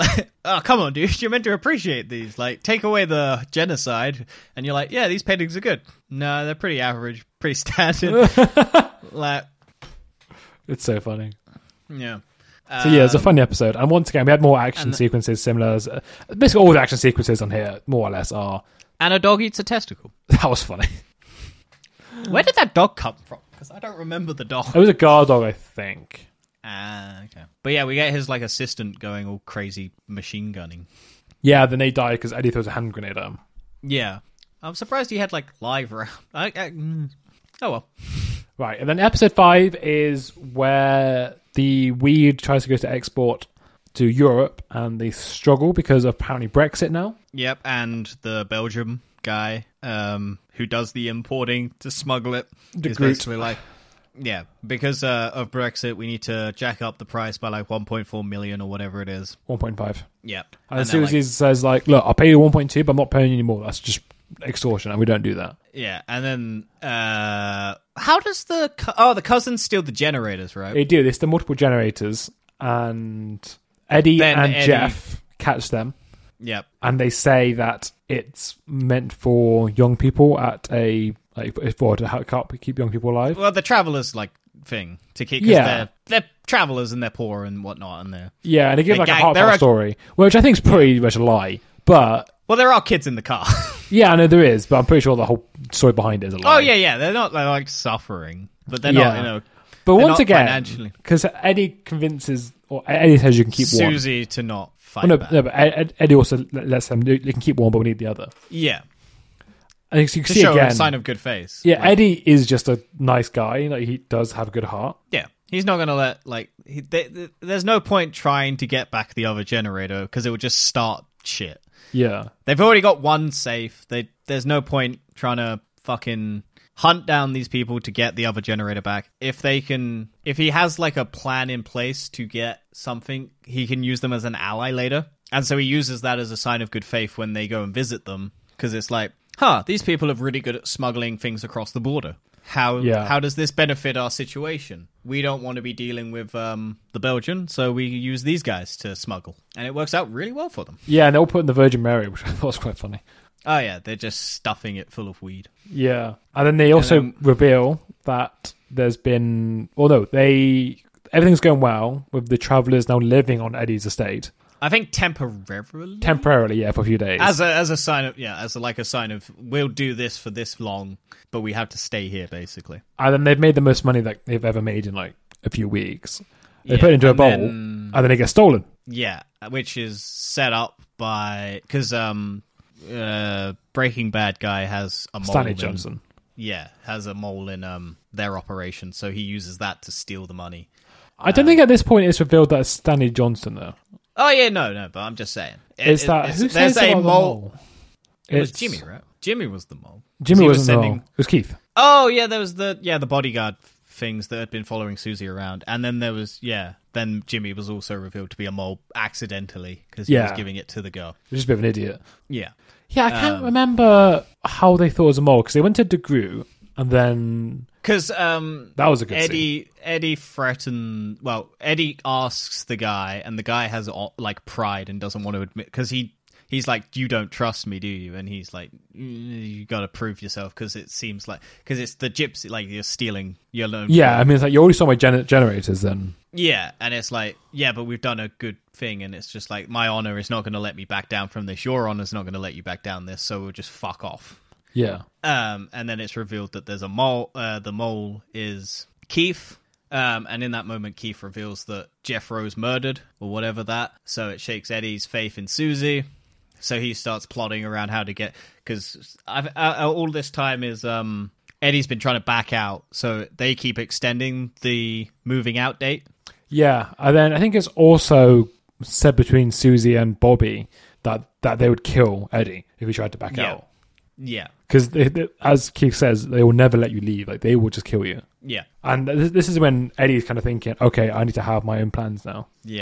oh, come on, dude, you're meant to appreciate these. Like, take away the genocide, and you're like, yeah, these paintings are good. No, they're pretty average, pretty standard. Like, it's so funny. yeah. So yeah, it was a funny episode. And once again, we had more action sequences similar. Basically, all the action sequences on here, more or less, are... And a dog eats a testicle. That was funny. Where did that dog come from? Because I don't remember the dog. It was a guard dog, I think. Okay. But yeah, we get his like assistant going all crazy machine gunning. Yeah, then they die because Eddie throws a hand grenade at him. Yeah. I'm surprised he had like live round. Oh well. Right, and then episode 5 is where the weed tries to go to export to Europe, and they struggle because of apparently Brexit now. Yep, and the Belgium guy who does the importing to smuggle it is basically like, yeah, because of Brexit, we need to jack up the price by like 1.4 million or whatever it is. 1.5. Yep. And Susie says like, look, I'll pay you 1.2, but I'm not paying you anymore. That's just extortion, and we don't do that. Yeah, and then how does the cousins steal the generators, right? They do. They steal multiple generators, and Eddie and Jeff catch them. Yep. And they say that it's meant for young people at a to help keep young people alive. Well, the travelers like thing to keep, because they're travelers and they're poor and whatnot, and yeah, and they give like a heartfelt story, which I think is pretty much a lie. But there are kids in the car. Yeah, I know there is, but I'm pretty sure the whole story behind it is a lie. Oh yeah, they're not like suffering, but they're not, But once again, because Eddie Eddie says you can keep one. Susie to not fight. No, but Eddie also lets them. They can keep one, but we need the other. Yeah, I think you can to see show again a sign of good face. Yeah, like, Eddie is just a nice guy. Like, he does have a good heart. Yeah, he's not gonna let there's no point trying to get back the other generator because it would just start shit. Yeah, they've already got one safe. There's no point trying to fucking hunt down these people to get the other generator back. If he has like a plan in place to get something, he can use them as an ally later. And so he uses that as a sign of good faith when they go and visit them, because it's like, these people are really good at smuggling things across the border. How does this benefit our situation? We don't want to be dealing with the Belgian, so we use these guys to smuggle. And it works out really well for them. Yeah, and they're all put in the Virgin Mary, which I thought was quite funny. Oh yeah, they're just stuffing it full of weed. Yeah, and then they also reveal that there's been... everything's going well with the travellers now living on Eddie's estate. I think temporarily. Temporarily, yeah, for a few days. As a sign of, a sign of, we'll do this for this long, but we have to stay here, basically. And then they've made the most money that they've ever made in like a few weeks. They put it into a bowl, and then it gets stolen. Yeah, which is set up by, because Breaking Bad guy has a mole. Stanley Johnson. Yeah, has a mole in their operation, so he uses that to steal the money. I don't think at this point it's revealed that it's Stanley Johnson, though. Oh yeah, no, but I'm just saying. Who says a mole? It was Jimmy, right? Jimmy was the mole. Jimmy wasn't the mole. It was Keith. Oh yeah, there was the bodyguard things that had been following Susie around, and then there was then Jimmy was also revealed to be a mole accidentally because he was giving it to the girl. He's just a bit of an idiot. Yeah, I can't remember how they thought it was a mole, because they went to DeGroote and then. Because that was a good scene. Eddie threatened. Well, Eddie asks the guy, and the guy has like pride and doesn't want to admit, because he's like, "You don't trust me, do you?" And he's like, "You got to prove yourself," because it seems like it's the gypsy, like you're stealing your own. Yeah, I mean, it's like you already saw my generators then. Yeah, and it's like, but we've done a good thing, and it's just like, my honor is not going to let me back down from this. Your honor's not going to let you back down this, so we'll just fuck off. Yeah. And then it's revealed that there's a mole. The mole is Keith. And in that moment, Keith reveals that Jeff Rose murdered, or whatever that. So it shakes Eddie's faith in Susie. So he starts plotting around how to get... Because all this time is... Eddie's been trying to back out, so they keep extending the moving out date. Yeah, and then I think it's also said between Susie and Bobby that they would kill Eddie if he tried to back out. Yeah. Because, as Keith says, they will never let you leave. Like, they will just kill you. Yeah. And this is when Eddie's kind of thinking, okay, I need to have my own plans now. Yeah.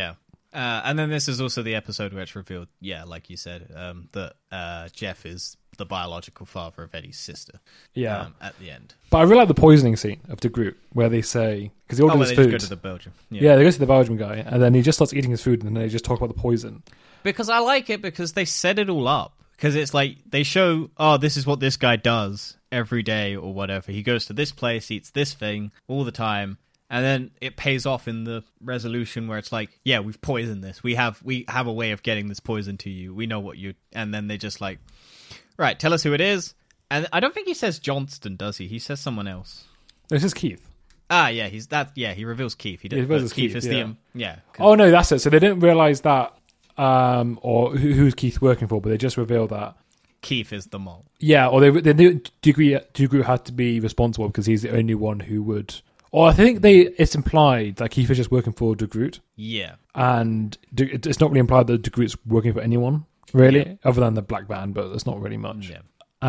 And then this is also the episode where it's revealed, like you said, that Jeff is the biological father of Eddie's sister. Yeah. At the end. But I really like the poisoning scene of De Groot, where they say, because he orders his they food. just go to the Belgian. Yeah, they go to the Belgian guy, and then he just starts eating his food, and then they just talk about the poison. Because I like it because they set it all up. Because it's like they show, this is what this guy does every day or whatever. He goes to this place, eats this thing all the time, and then it pays off in the resolution where it's like, yeah, we've poisoned this. We have a way of getting this poison to you. We know what you... And then they just like, right, tell us who it is. And I don't think he says Johnston, does he? He says someone else. This is Keith. He reveals Keith. He reveals Keith, is yeah. Oh, no, that's it. So they didn't realize that, or who's Keith working for, but they just revealed that Keith is the mole. Yeah, or they knew Groot had to be responsible because he's the only one who would... Or I think it's implied that Keith is just working for De Groot. Yeah. And it's not really implied that De Groot's working for anyone, really, other than the Black Band, but there's not really much. Yeah.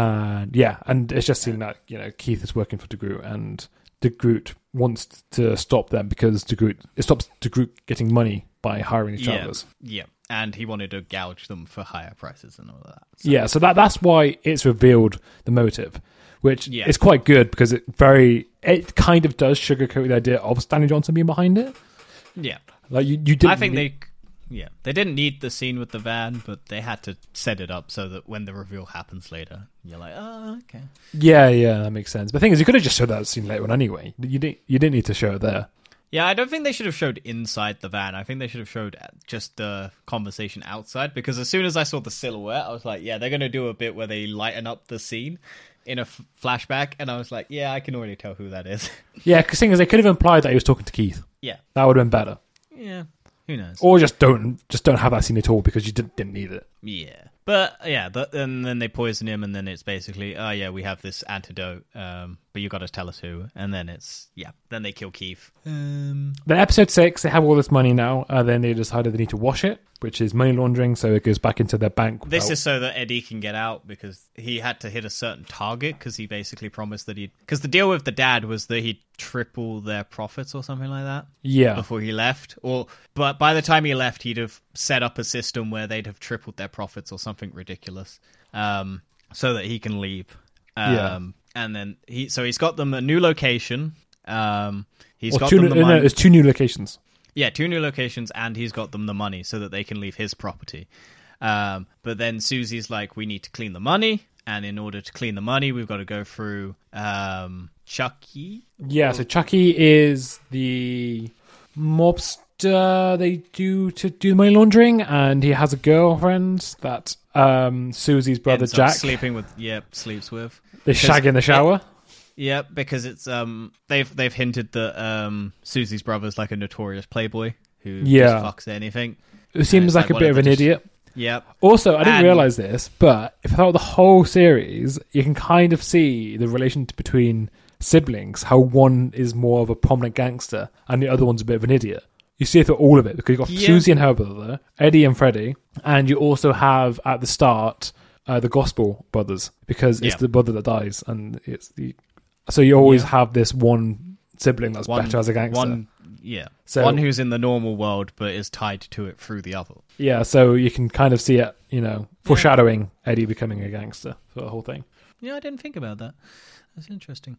And it's just seen that, Keith is working for De Groot, and De Groot wants to stop them because it stops De Groot getting money by hiring these travelers. Yeah, and he wanted to gouge them for higher prices and all of that. So. Yeah, so that's why it's revealed the motive, which is quite good because it kind of does sugarcoat the idea of Stanley Johnson being behind it. Yeah. Like you didn't... I think they didn't need the scene with the van, but they had to set it up so that when the reveal happens later, you're like, oh, okay. Yeah, that makes sense. But the thing is, you could have just showed that scene later on anyway. You didn't need to show it there. Yeah, I don't think they should have showed inside the van. I think they should have showed just the conversation outside, because as soon as I saw the silhouette, I was like, yeah, they're going to do a bit where they lighten up the scene in a flashback, and I was like, yeah, I can already tell who that is. Yeah, because thing is, they could have implied that he was talking to Keith. Yeah. That would have been better. Yeah, who knows? Or just don't have that scene at all because you didn't need it. Yeah. But yeah, and then they poison him, and then it's basically, oh yeah, we have this antidote, but you got to tell us who. And then then they kill Keith. Then episode 6, they have all this money now, then they decided they need to wash it, which is money laundering, so it goes back into their bank. This is so that Eddie can get out, because he had to hit a certain target, because he basically promised that because the deal with the dad was that he'd triple their profits or something like that. Yeah. Before he left. But by the time he left, he'd have set up a system where they'd have tripled their profits or something ridiculous, so that he can leave. And then he's got them a new location. There's 2 new locations. Yeah, 2 new locations, and he's got them the money so that they can leave his property. But then Susie's like, we need to clean the money, and in order to clean the money, we've got to go through Chucky. Yeah, so Chucky is the mobster they do to do money laundering, and he has a girlfriend that Susie's brother Jack sleeps with. They shag in the shower. Yeah, because it's they've hinted that Susie's brother's like a notorious playboy who just fucks anything. Who seems like a bit of an idiot. Yeah. Also, I didn't realize this, but throughout the whole series, you can kind of see the relation between siblings, how one is more of a prominent gangster and the other one's a bit of an idiot. You see it through all of it, because you've got Susie and her brother, Eddie and Freddie, and you also have, at the start, the Gospel brothers, because it's the brother that dies, and it's the... So you always have this one sibling that's better as a gangster. One who's in the normal world, but is tied to it through the other. Yeah, so you can kind of see it, foreshadowing Eddie becoming a gangster for the whole thing. Yeah, I didn't think about that. That's interesting.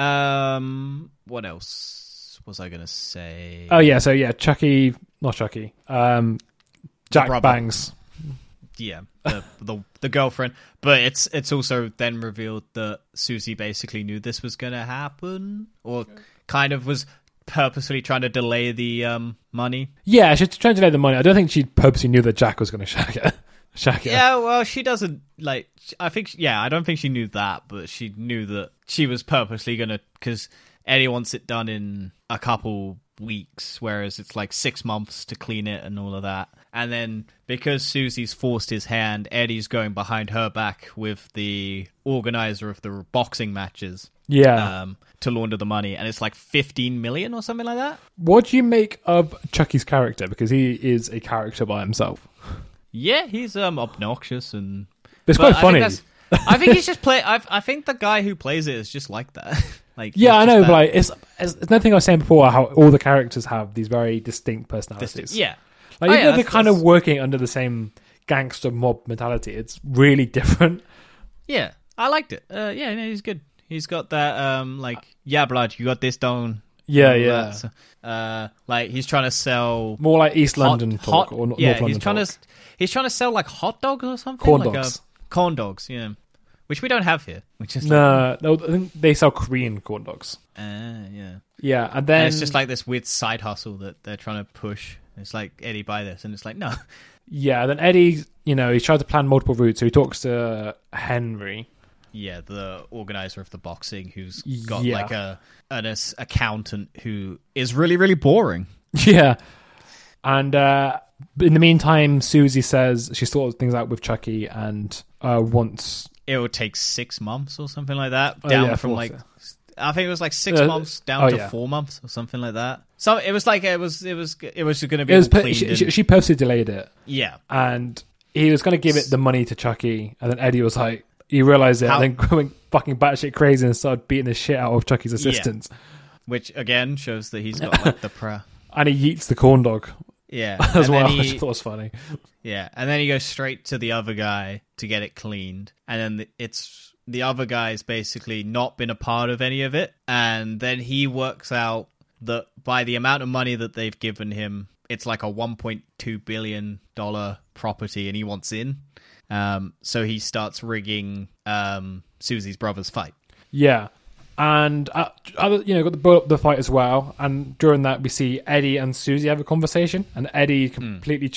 What else was I going to say? Oh, yeah, so Chucky, not Chucky, Jack bangs. Yeah, the girlfriend. But it's also then revealed that Susie basically knew this was going to happen, or kind of was purposefully trying to delay the money. Yeah, she's trying to delay the money. I don't think she purposely knew that Jack was going to shag her. Yeah, well, she doesn't, I don't think she knew that, but she knew that she was purposely going to, because Eddie wants it done in a couple weeks, whereas it's like 6 months to clean it and all of that. And then because Susie's forced his hand, Eddie's going behind her back with the organizer of the boxing matches. Yeah. To launder the money, and it's like 15 million or something like that. What do you make of Chucky's character? Because he is a character by himself. Yeah, he's obnoxious and... It's quite funny. I think he's just I think the guy who plays it is just like that. Yeah, I know, but it's another thing I was saying before, how all the characters have these very distinct personalities. Yeah. Like, even though they're kind of working under the same gangster mob mentality, it's really different. Yeah, I liked it. Yeah, no, he's good. He's got that, yeah, blood, you got this down. Yeah. So, like, he's trying to sell more like East London talk, or North London he's trying to sell like hot dogs or something. Corn like dogs. Corn dogs, yeah. Which we don't have here. Which is no, I think they sell Korean corn dogs. Yeah. Yeah, and then it's just like this weird side hustle that they're trying to push. It's like, Eddie, buy this, and it's like, no. Yeah, then Eddie, he's tried to plan multiple routes, so he talks to Henry. Yeah, the organizer of the boxing, who's got like an accountant who is really, really boring. Yeah. And in the meantime, Susie says she sorted things out with Chucky and wants... It would take 6 months or something like that. Down from like... I think it was like 6 months down to 4 months or something like that. So it was like it was going to be cleaned. She purposely delayed it. Yeah. And he was going to give it the money to Chucky, and then Eddie was like... He realised it and then went fucking batshit crazy and started beating the shit out of Chucky's assistants. Yeah. Which, again, shows that he's got like the... And he yeets the corn dog. Yeah. As well, which I thought was funny. Yeah. And then he goes straight to the other guy to get it cleaned. And then it's... The other guy's basically not been a part of any of it. And then he works out that by the amount of money that they've given him, it's like a $1.2 billion property and he wants in. So he starts rigging Susie's brother's fight. Yeah. And, got the fight as well. And during that, we see Eddie and Susie have a conversation. And Eddie completely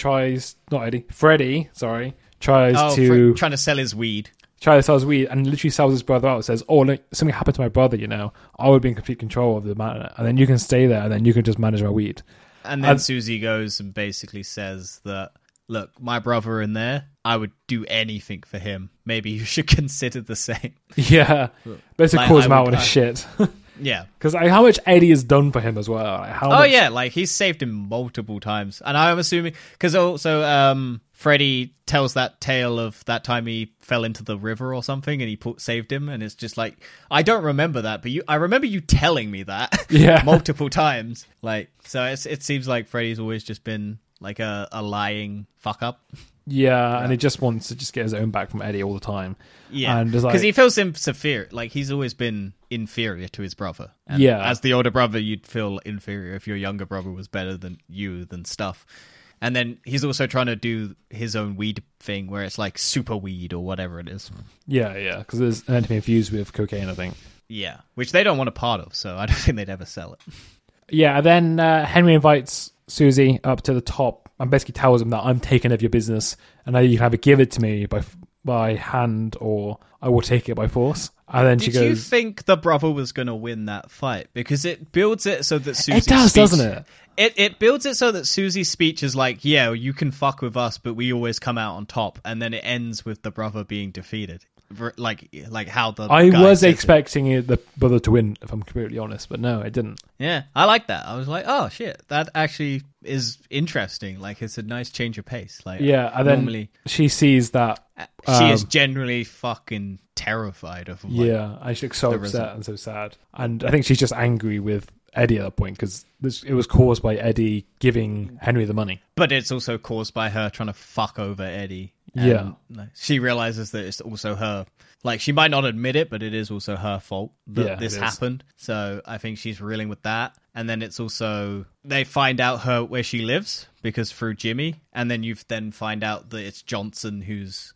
Freddie, tries to... trying to sell his weed. Tries to sell his weed and literally sells his brother out. Says, oh, look, something happened to my brother, I would be in complete control of the matter. And then you can stay there and then you can just manage my weed. And then Susie goes and basically says that, look, my brother in there, I would do anything for him. Maybe you should consider the same. Yeah. Basically calls him out on his shit. Yeah. Because how much Eddie has done for him as well. Yeah, he's saved him multiple times. And I'm assuming, because also Freddy tells that tale of that time he fell into the river or something and he saved him. And it's just like, I don't remember that, but I remember you telling me that multiple times. So it seems like Freddy's always just been like a lying fuck up. Yeah, and he just wants to just get his own back from Eddie all the time. Yeah, because he feels inferior. Like, he's always been inferior to his brother. And as the older brother, you'd feel inferior if your younger brother was better than you than stuff. And then he's also trying to do his own weed thing where it's like super weed or whatever it is. Yeah, because there's meant to be infused with cocaine, I think. Yeah, which they don't want a part of, so I don't think they'd ever sell it. Yeah, then Henry invites Susie up to the top and basically tells him that I'm taking of your business and now you can either give it to me by hand or I will take it by force. And then she goes... Did you think the brother was going to win that fight? Because it builds it so that Susie's It does, doesn't it? It builds it so that Susie's speech is like, yeah, you can fuck with us, but we always come out on top. And then it ends with the brother being defeated. Like how the I was expecting the brother to win, if I'm completely honest, but no, it didn't. Yeah, I like that. I was like, oh shit, that actually is interesting. Like, it's a nice change of pace. Like, yeah, and then she sees that she is generally fucking terrified of. Like, and she's so upset and so sad, and I think she's just angry with Eddie at that point because it was caused by Eddie giving Henry the money, but it's also caused by her trying to fuck over Eddie. And she realizes that it's also her. Like, she might not admit it, but it is also her fault that this happened. So I think she's reeling with that. And then it's also, they find out where she lives because through Jimmy. And then you then find out that it's Johnson who's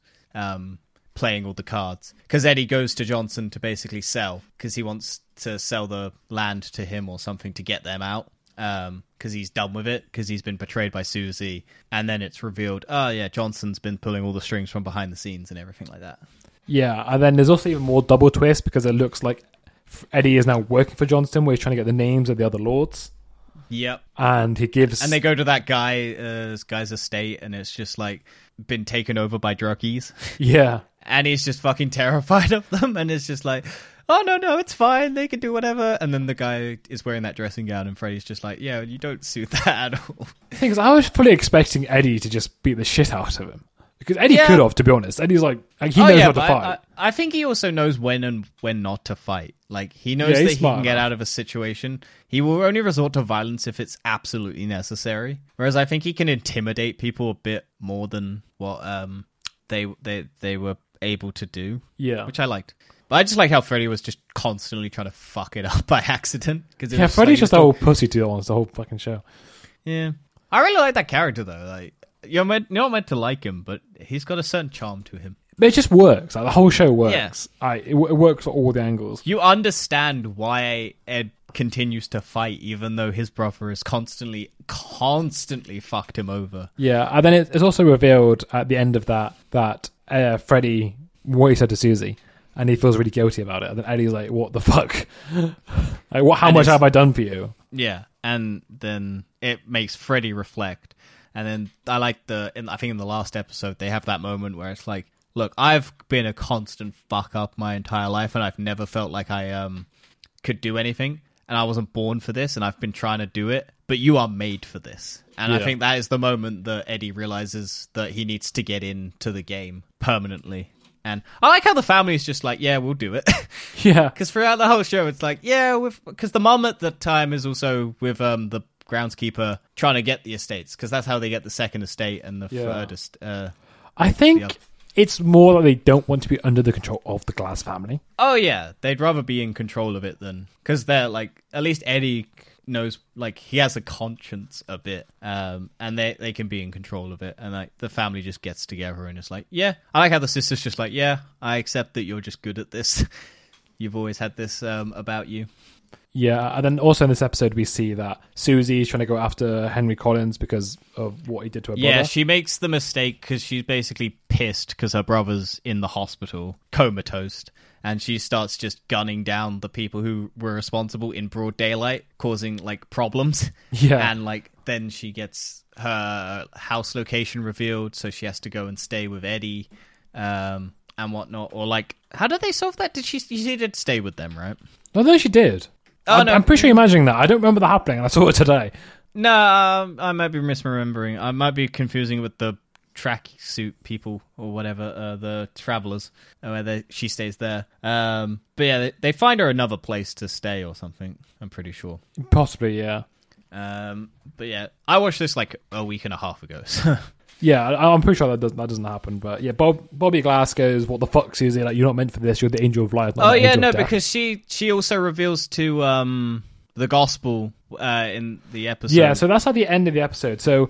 playing all the cards. Because Eddie goes to Johnson to basically sell because he wants to sell the land to him or something to get them out. Because he's done with it, because he's been betrayed by Susie, and then it's revealed, Johnson's been pulling all the strings from behind the scenes and everything like that. Yeah, and then there's also even more double twist, because it looks like Eddie is now working for Johnston, where he's trying to get the names of the other lords. Yep. And he gives... And they go to that guy's estate, and it's just, like, been taken over by druggies. Yeah. And he's just fucking terrified of them, and it's just like... Oh, no, it's fine. They can do whatever. And then the guy is wearing that dressing gown and Freddy's just like, yeah, you don't suit that at all. The thing is, I was fully expecting Eddie to just beat the shit out of him. Because Eddie Yeah. could have, to be honest. Eddie's like he knows how to but fight. I think he also knows when and when not to fight. Like, he knows Yeah, he's that he smart can get enough. out of a situation. He will only resort to violence if it's absolutely necessary. Whereas I think he can intimidate people a bit more than what they were able to do, Yeah. which I liked. But I just like how Freddy was just constantly trying to fuck it up by accident. Cause Yeah, Freddy's just a whole pussy to on the whole fucking show. Yeah. I really like that character, though. Like, you're not meant to like him, but he's got a certain charm to him. But it just works. Like, the whole show works. Yeah. It works at all the angles. You understand why Ed continues to fight, even though his brother has constantly fucked him over. Yeah, and then it's also revealed at the end of that Freddy, what he said to Susie, and he feels really guilty about it. And then Eddie's like, what the fuck? Like, how much have I done for you? Yeah, and then it makes Freddy reflect. And then I like I think in the last episode, they have that moment where it's like, look, I've been a constant fuck up my entire life, and I've never felt like I could do anything. And I wasn't born for this, and I've been trying to do it. But you are made for this. And I think that is the moment that Eddie realizes that he needs to get into the game permanently. And I like how the family is just like, yeah, we'll do it. Yeah. Because throughout the whole show, it's like, yeah, because the mum at the time is also with the groundskeeper trying to get the estates, because that's how they get the second estate and the third estate. I think it's more that they don't want to be under the control of the Glass family. Oh, yeah. They'd rather be in control of it than... Because they're like... At least Eddie knows... Like, he has a conscience a bit. And they can be in control of it. And like the family just gets together and it's like, yeah. I like how the sister's just like, yeah, I accept that you're just good at this. You've always had this about you. Yeah, and then also in this episode we see that Susie is trying to go after Henry Collins because of what he did to her brother. Yeah, she makes the mistake because she's basically pissed because her brother's in the hospital, comatose, and she starts just gunning down the people who were responsible in broad daylight, causing, like, problems. Yeah. And, like, then she gets her house location revealed, so she has to go and stay with Eddie, and whatnot. Or, like, how did they solve that? She did stay with them, right? No, she did. Oh, no. I'm pretty sure you're imagining that. I don't remember that happening, and I saw it today. No, I might be misremembering. I might be confusing it with the tracksuit people or whatever, the travelers, where she stays there. But yeah, they find her another place to stay or something. I'm pretty sure. Possibly, yeah. But yeah, I watched this like a week and a half ago. So. Yeah, I'm pretty sure that doesn't happen. But yeah, Bobby Glass goes, "What the fuck, Susie? Like, you're not meant for this. You're the angel of light." Oh yeah, no, because she also reveals to the gospel in the episode. Yeah, so that's at the end of the episode. So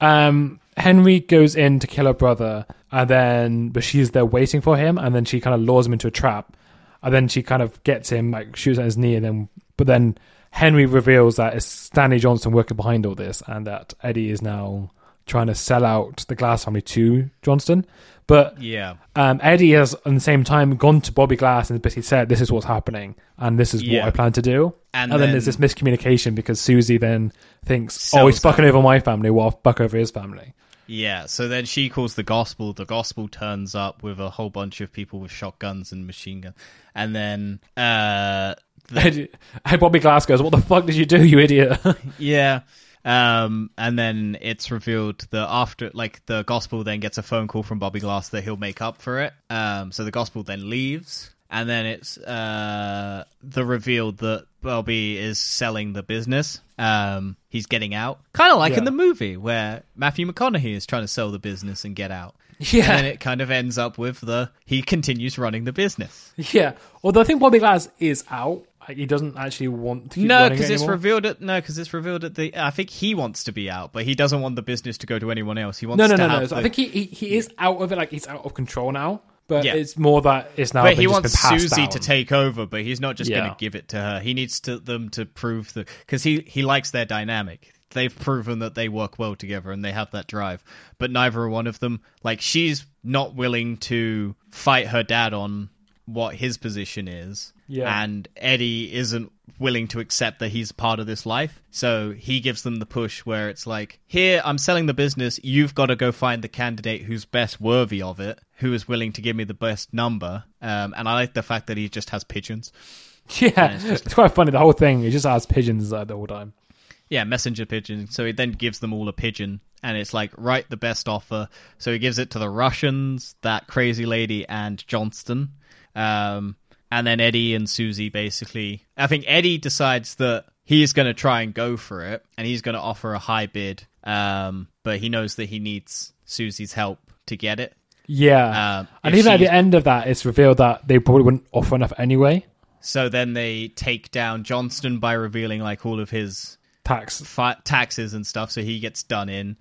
Henry goes in to kill her brother, but she's there waiting for him, and then she kind of lures him into a trap, and then she kind of gets him, like shoots at his knee, but then Henry reveals that it's Stanley Johnson working behind all this, and that Eddie is now trying to sell out the Glass family to Johnston. But yeah, Eddie has, at the same time, gone to Bobby Glass and basically said, "This is what's happening, and this is what I plan to do." And then there's this miscommunication because Susie then thinks, "Oh, he's fucking over my family. Well, I'll fuck over his family." Yeah, so then she calls the gospel. The gospel turns up with a whole bunch of people with shotguns and machine guns, and then Bobby Glass goes, "What the fuck did you do, you idiot?" Yeah. And then it's revealed that after, like, the gospel then gets a phone call from Bobby Glass that he'll make up for it. So the gospel then leaves, and then it's the reveal that Bobby is selling the business. He's getting out, kind of like in the movie where Matthew McConaughey is trying to sell the business and get out. Yeah, and then it kind of ends up with he continues running the business. Yeah, although I think Bobby Glass is out. He doesn't actually want to keep running it because it's anymore. revealed at the. I think he wants to be out, but he doesn't want the business to go to anyone else. He wants No. have So I think he is out of it. Like, he's out of control now. But Yeah. it's more that it's now. But he just wants been passed Susie down. to take over, but he's not just going Yeah. to give it to her. He needs them to prove that, because he likes their dynamic. They've proven that they work well together and they have that drive. But neither one of them, like, she's not willing to fight her dad on what his position is. Yeah. And Eddie isn't willing to accept that he's part of this life. So he gives them the push where it's like, here, I'm selling the business. You've got to go find the candidate who's best worthy of it, who is willing to give me the best number. And I like the fact that he just has pigeons. Yeah, it's quite funny. The whole thing, he just has pigeons the whole time. messenger pigeon. So he then gives them all a pigeon, and it's like, write the best offer. So he gives it to the Russians, that crazy lady, and Johnston. And then Eddie and Susie basically... I think Eddie decides that he's going to try and go for it, and he's going to offer a high bid, but he knows that he needs Susie's help to get it. Yeah. And even at the end of that, it's revealed that they probably wouldn't offer enough anyway. So then they take down Johnston by revealing like all of his... taxes and stuff, so he gets done in.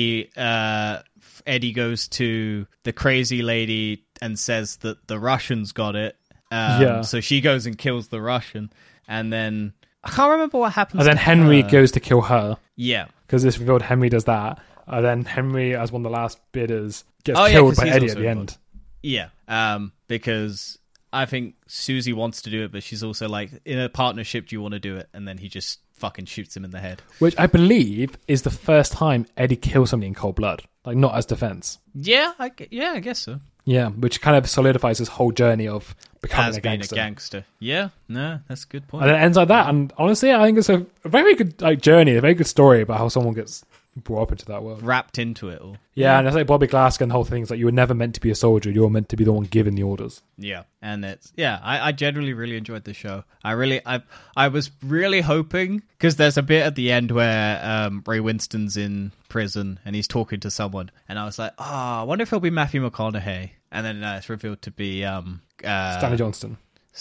Eddie goes to the crazy lady and says that the Russians got it. So she goes and kills the Russian, and then I can't remember what happens. And then Henry goes to kill her. Yeah, because it's revealed Henry does that. And then Henry, as one of the last bidders, gets killed by Eddie at the end. Yeah, because I think Susie wants to do it, but she's also like, in a partnership, do you want to do it? And then he just fucking shoots him in the head. Which I believe is the first time Eddie kills somebody in cold blood. Like, not as defense. Yeah, I guess so. Yeah, which kind of solidifies his whole journey of becoming a gangster. Yeah, no, that's a good point. And it ends like that. And honestly, I think it's a very good journey, a very good story about how someone gets brought up into that world. Wrapped into it all. Yeah, and it's like Bobby Glasgow and the whole thing is like, you were never meant to be a soldier, you were meant to be the one giving the orders. Yeah, and I generally really enjoyed the show. I was really hoping, because there's a bit at the end where Ray Winston's in prison and he's talking to someone, and I was like, I wonder if it'll be Matthew McConaughey, and then it's revealed to be Stanley Johnson.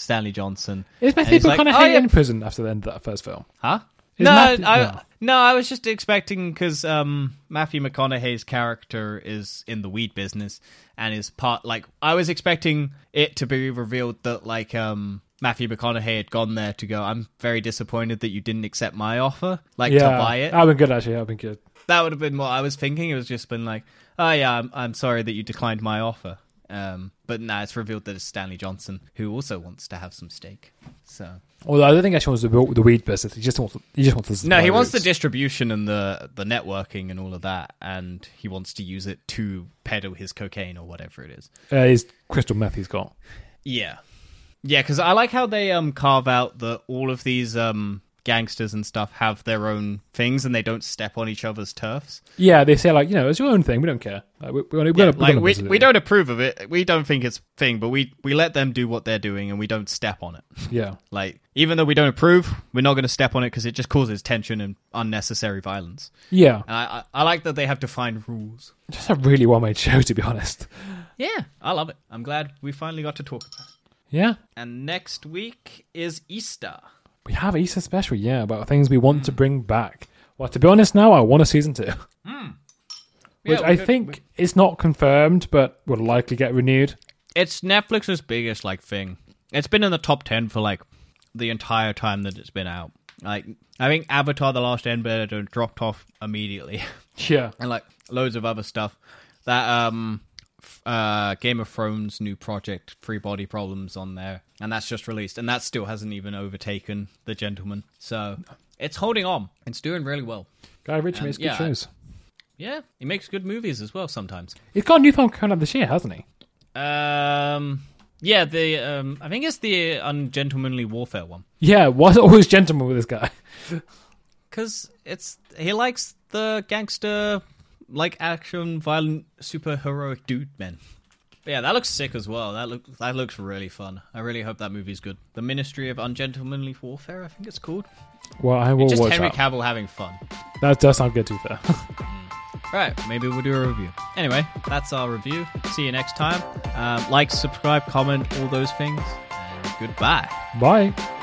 Is Matthew McConaughey in prison after the end of that first film? Huh? No, I was just expecting, because Matthew McConaughey's character is in the weed business, and is part, like, I was expecting it to be revealed that, like, Matthew McConaughey had gone there to go, I'm very disappointed that you didn't accept my offer, to buy it. That would have been good, actually. That would have been good. That would have been what I was thinking. It was just been like, oh yeah, I'm sorry that you declined my offer. But nah, it's revealed that it's Stanley Johnson, who also wants to have some stake. So, although I don't think actually wants the weed business. He just wants the no. He wants the distribution and the networking and all of that, and he wants to use it to peddle his cocaine or whatever it is. His crystal meth he's got. Yeah, because I like how they carve out that all of these gangsters and stuff have their own things and they don't step on each other's turfs. Yeah, they say, like, it's your own thing. We don't care. We don't approve of it. We don't think it's a thing, but we let them do what they're doing and we don't step on it. Yeah. Like, even though we don't approve, we're not going to step on it because it just causes tension and unnecessary violence. Yeah. And I like that they have defined rules. Just a really well-made show, to be honest. Yeah, I love it. I'm glad we finally got to talk about it. Yeah. And next week is Easter. We have Easter special, about things we want to bring back. Well, to be honest now, I want a season 2. Which I think is not confirmed, but will likely get renewed. It's Netflix's biggest, thing. It's been in the top 10 for, the entire time that it's been out. I think Avatar: The Last Airbender dropped off immediately. Yeah. And, loads of other stuff. That, Game of Thrones new project, Free Body Problems, on there, and that's just released, and that still hasn't even overtaken The Gentleman, so it's holding on. It's doing really well. Guy Ritchie makes good shows. Yeah, he makes good movies as well sometimes. He's got a new film coming out this year, hasn't he? Yeah, I think it's the Ungentlemanly Warfare one. Yeah, why's it always gentleman with this guy? Because he likes the gangster, action, violent, super heroic dude men. But yeah, that looks sick as well. That looks really fun. I really hope that movie's good. The Ministry of Ungentlemanly Warfare, I think it's called. Well, I will watch that. Just Henry Cavill having fun. That does sound good, to be fair. Right, maybe we'll do a review. Anyway, that's our review. See you next time. Like, subscribe, comment, all those things. And goodbye. Bye.